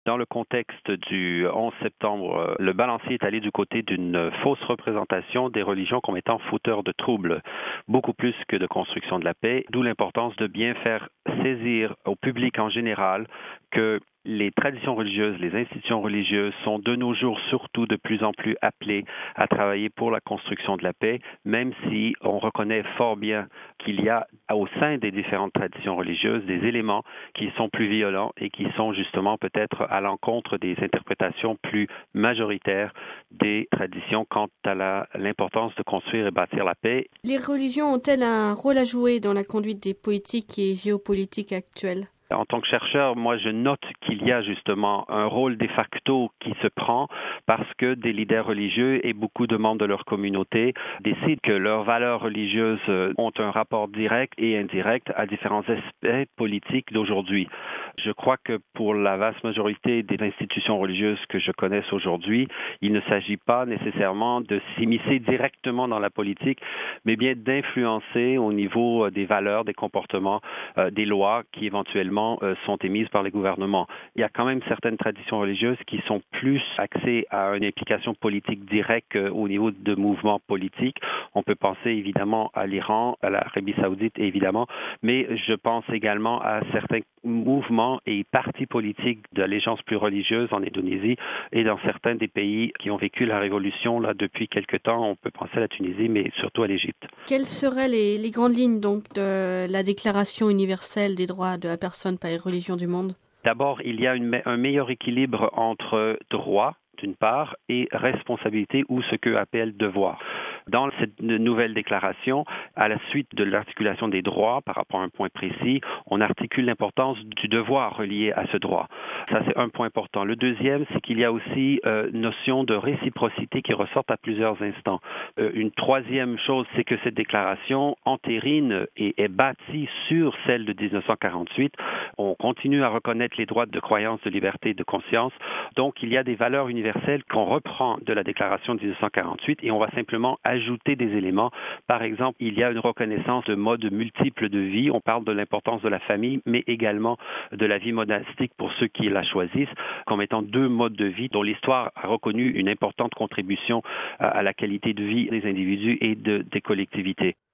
Dans le contexte du 11 septembre, le balancier est allé du côté d'une fausse représentation des religions comme étant fauteurs de troubles, beaucoup plus que de construction de la paix, d'où l'importance de bien faire saisir au public en général que les traditions religieuses, les institutions religieuses sont de nos jours surtout de plus en plus appelées à travailler pour la construction de la paix, même si on reconnaît fort bien qu'il y a au sein des différentes traditions religieuses des éléments qui sont plus violents et qui sont justement peut-être à l'encontre des interprétations plus majoritaires des traditions quant à l'importance de construire et bâtir la paix. Les religions ont-elles un rôle à jouer dans la conduite des politiques et géopolitiques actuelles? En tant que chercheur, moi, je note qu'il y a justement un rôle de facto qui se prend parce que des leaders religieux et beaucoup de membres de leur communauté décident que leurs valeurs religieuses ont un rapport direct et indirect à différents aspects politiques d'aujourd'hui. Je crois que pour la vaste majorité des institutions religieuses que je connaisse aujourd'hui, il ne s'agit pas nécessairement de s'immiscer directement dans la politique, mais bien d'influencer au niveau des valeurs, des comportements, des lois qui éventuellement sont émises par les gouvernements. Il y a quand même certaines traditions religieuses qui sont plus axées à une implication politique directe au niveau de mouvements politiques. On peut penser évidemment à l'Iran, à l'Arabie saoudite évidemment, mais je pense également à certains mouvements et partis politiques d'allégeance plus religieuse en Indonésie et dans certains des pays qui ont vécu la révolution là depuis quelque temps. On peut penser à la Tunisie, mais surtout à l'Égypte. Quelles seraient les grandes lignes donc de la Déclaration universelle des droits de la personne par les religions du monde? D'abord, il y a un meilleur équilibre entre droit, d'une part, et responsabilité ou ce que appelle devoir. Dans cette nouvelle déclaration, à la suite de l'articulation des droits par rapport à un point précis, on articule l'importance du devoir relié à ce droit. Ça, c'est un point important. Le deuxième, c'est qu'il y a aussi notion de réciprocité qui ressortent à plusieurs instants. Une troisième chose, c'est que cette déclaration entérine et est bâtie sur celle de 1948. On continue à reconnaître les droits de croyance, de liberté, de conscience. Donc, il y a des valeurs universelles qu'on reprend de la déclaration de 1948 et on va simplement ajouter des éléments. Par exemple, il y a une reconnaissance de modes multiples de vie. On parle de l'importance de la famille, mais également de la vie monastique pour ceux qui la choisissent, comme étant deux modes de vie dont l'histoire a reconnu une importante contribution à la qualité de vie des individus et des collectivités.